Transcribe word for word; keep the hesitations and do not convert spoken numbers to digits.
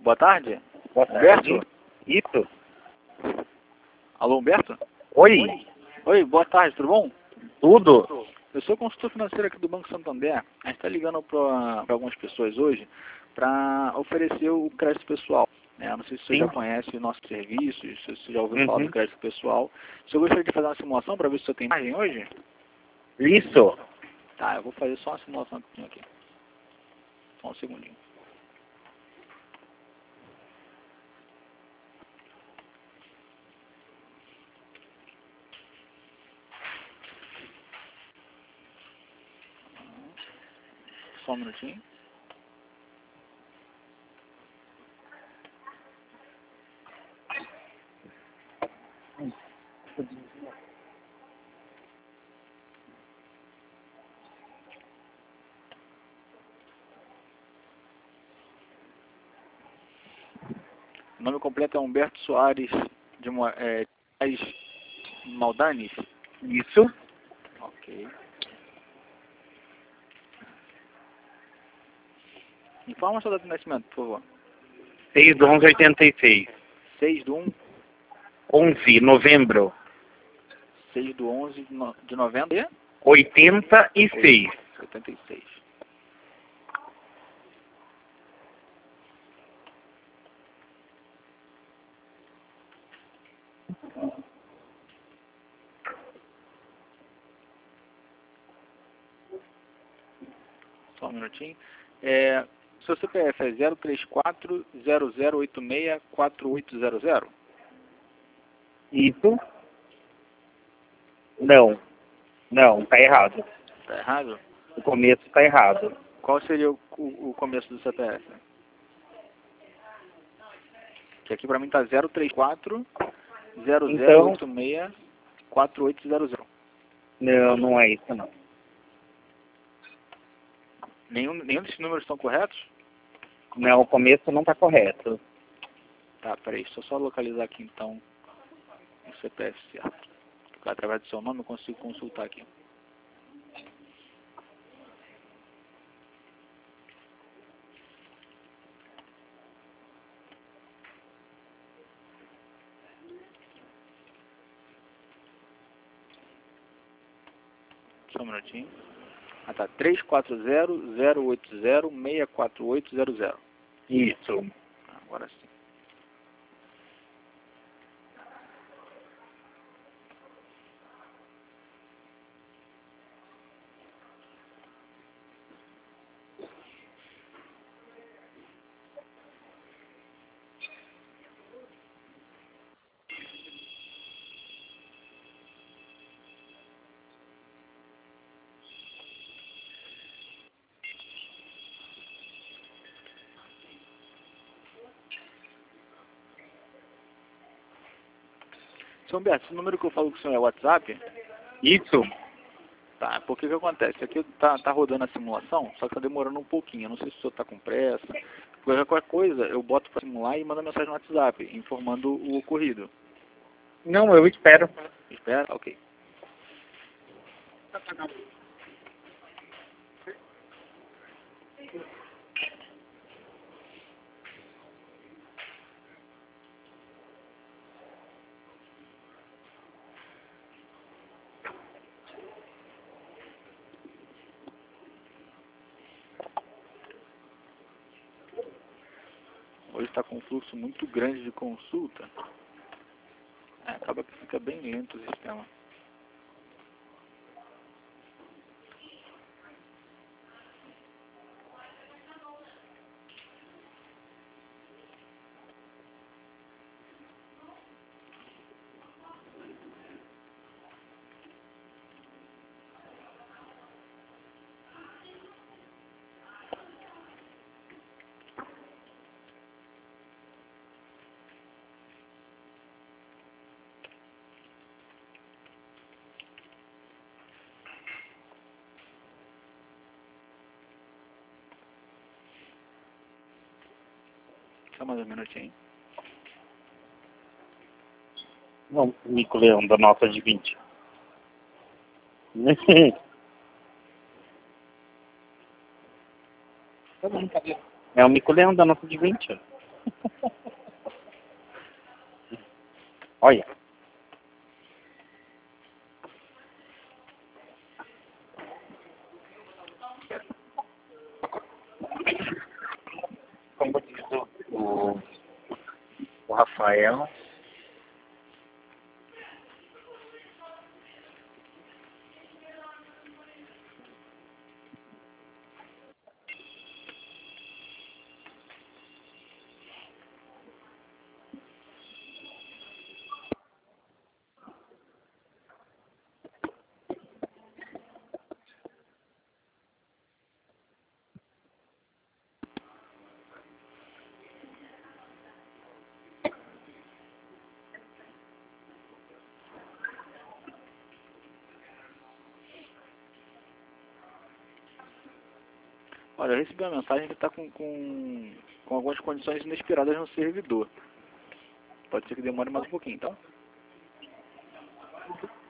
Boa tarde. Boa tarde. Humberto? Isso. Alô, Humberto? Oi. Oi. Oi, boa tarde, tudo bom? Tudo? Eu sou consultor financeiro aqui do Banco Santander. A gente está ligando para algumas pessoas hoje para oferecer o crédito pessoal. Né? Eu não sei se você Sim. já conhece nossos serviços, se você já ouviu Uhum. falar do crédito pessoal. Se eu gostaria de fazer uma simulação para ver se você tem margem hoje? Isso. Tá, eu vou fazer só uma simulação aqui. Só um segundinho. Só um minutinho. O nome completo é Humberto Soares de Mo- é, Maldanes? Isso. Ok. Informa a sua data de nascimento, por favor. seis de onze de oitenta e seis. seis do um, onze, novembro. seis do onze de no- de novembro de oitenta e seis. oitenta e seis. Só um minutinho. É, seu C P F é zero três quatro zero zero oito seis quatro oito zero zero? Isso. Não. Não, tá errado. Tá errado? O começo tá errado. Qual seria o, o, o começo do C P F? Que aqui pra mim tá zero três quatro zero zero oito seis quatro oito zero zero. Não, não é isso não. Nenhum, nenhum desses números estão corretos? Não, o começo não tá correto. Tá, peraí, deixa eu só localizar aqui então o C P F certo. Porque através do seu nome eu consigo consultar aqui. Só um minutinho. Ah tá, três quatro zero zero oito zero seis quatro oito zero zero. Isso. Agora sim. Seu Humberto, esse número que eu falo com o senhor é WhatsApp? Isso. Tá, porque o que acontece? Aqui tá, tá rodando a simulação, só que tá demorando um pouquinho. Eu não sei se o senhor tá com pressa. Qualquer coisa, eu boto pra simular e mando mensagem no WhatsApp, informando o ocorrido. Não, eu espero. Espera? Ok. Hoje está com um fluxo muito grande de consulta. É, acaba que fica bem lento o sistema. Só mais um minutinho. Não, Mico Leão, da nota de vinte. É o Mico Leão da nota de vinte. Olha. Como diz o, o, o Rafael. Olha, eu recebi uma mensagem que está com, com, com algumas condições inesperadas no servidor. Pode ser que demore mais um pouquinho, tá?